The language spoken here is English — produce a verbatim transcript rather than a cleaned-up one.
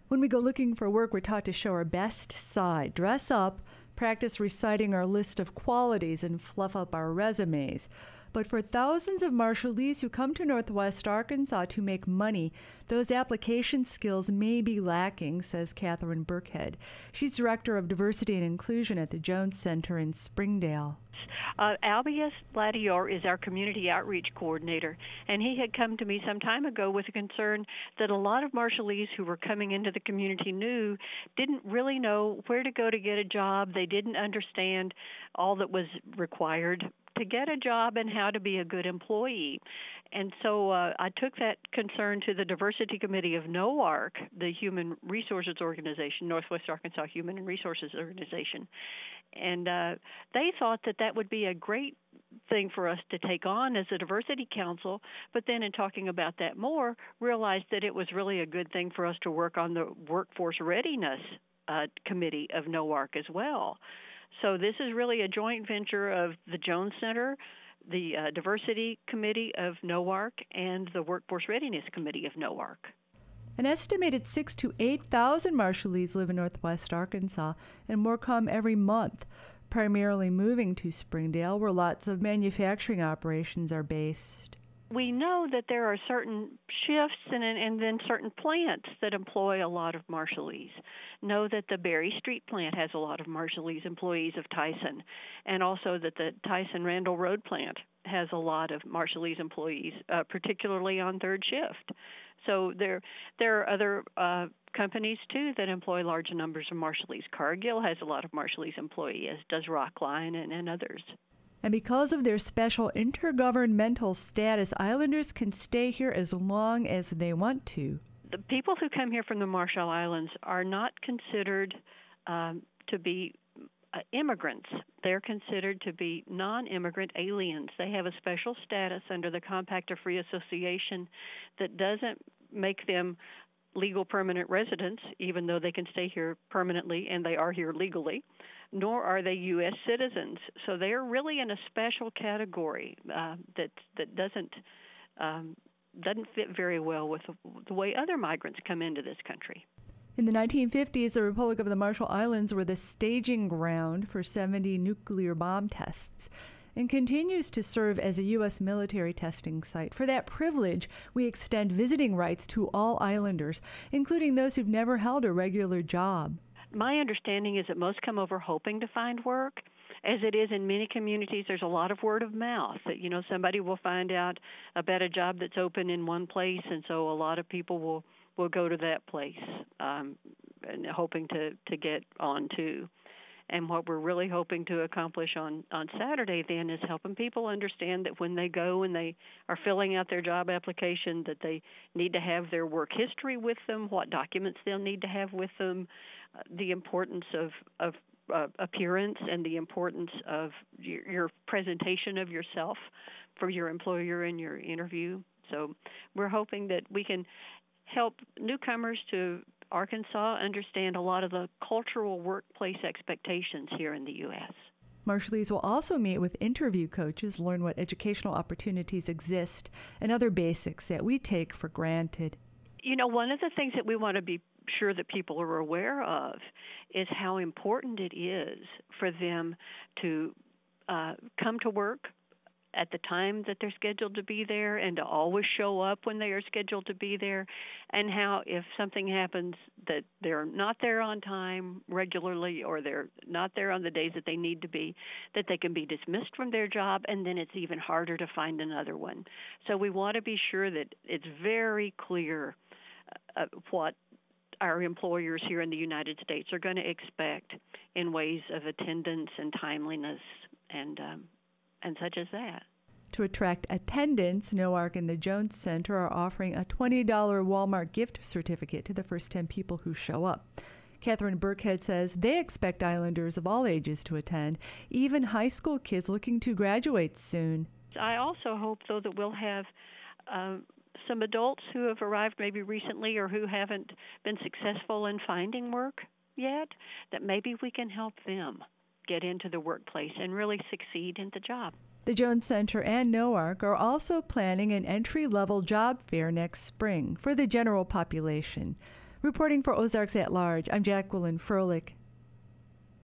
When we go looking for work, we're taught to show our best side, dress up, practice reciting our list of qualities, and fluff up our resumes. But for thousands of Marshallese who come to Northwest Arkansas to make money, those application skills may be lacking, says Catherine Burkhead. She's Director of Diversity and Inclusion at the Jones Center in Springdale. Uh, Albius Latior is our community outreach coordinator, and he had come to me some time ago with a concern that a lot of Marshallese who were coming into the community new didn't really know where to go to get a job. They didn't understand all that was required to get a job and how to be a good employee. And so uh, I took that concern to the Diversity Committee of NOARC, the Human Resources Organization, Northwest Arkansas Human and Resources Organization. And uh, they thought that that would be a great thing for us to take on as a diversity council, but then in talking about that more, realized that it was really a good thing for us to work on the Workforce Readiness uh, Committee of NOARC as well. So this is really a joint venture of the Jones Center, the uh, Diversity Committee of NOARC, and the Workforce Readiness Committee of NOARC. An estimated six to eight thousand Marshallese live in Northwest Arkansas, and more come every month, primarily moving to Springdale, where lots of manufacturing operations are based. We know that there are certain shifts and, and then certain plants that employ a lot of Marshallese. Know that the Berry Street plant has a lot of Marshallese employees of Tyson, and also that the Tyson Randall Road plant has a lot of Marshallese employees, uh, particularly on third shift. So there, there are other uh, companies, too, that employ large numbers of Marshallese. Cargill has a lot of Marshallese employees, as does Rockline and, and others. And because of their special intergovernmental status, islanders can stay here as long as they want to. The people who come here from the Marshall Islands are not considered um, to be uh, immigrants. They're considered to be non-immigrant aliens. They have a special status under the Compact of Free Association that doesn't make them legal permanent residents, even though they can stay here permanently and they are here legally, nor are they U S citizens. So they're really in a special category uh, that that doesn't um, doesn't fit very well with the, the way other migrants come into this country. In the nineteen fifties, the Republic of the Marshall Islands were the staging ground for seventy nuclear bomb tests, and continues to serve as a U S military testing site. For that privilege, we extend visiting rights to all islanders, including those who've never held a regular job. My understanding is that most come over hoping to find work. As it is in many communities, there's a lot of word of mouth that, you know, somebody will find out about a job that's open in one place, and so a lot of people will, will go to that place um, and hoping to, to get on to. And what we're really hoping to accomplish on, on Saturday then is helping people understand that when they go and they are filling out their job application, that they need to have their work history with them, what documents they'll need to have with them, uh, the importance of, of uh, appearance and the importance of your, your presentation of yourself for your employer in your interview. So we're hoping that we can help newcomers to Arkansas understand a lot of the cultural workplace expectations here in the U S Marshallese will also meet with interview coaches, learn what educational opportunities exist, and other basics that we take for granted. You know, one of the things that we want to be sure that people are aware of is how important it is for them to uh, come to work at the time that they're scheduled to be there and to always show up when they are scheduled to be there, and how if something happens that they're not there on time regularly or they're not there on the days that they need to be, that they can be dismissed from their job, and then it's even harder to find another one. So we want to be sure that it's very clear uh, what our employers here in the United States are going to expect in ways of attendance and timeliness and um, and such as that. To attract attendance, NOARC and the Jones Center are offering a twenty dollars Walmart gift certificate to the first ten people who show up. Catherine Burkhead says they expect islanders of all ages to attend, even high school kids looking to graduate soon. I also hope, though, that we'll have uh, some adults who have arrived maybe recently or who haven't been successful in finding work yet, that maybe we can help them get into the workplace and really succeed in the job. The Jones Center and NOARC are also planning an entry-level job fair next spring for the general population. Reporting for Ozarks at Large, I'm Jacqueline Froelich.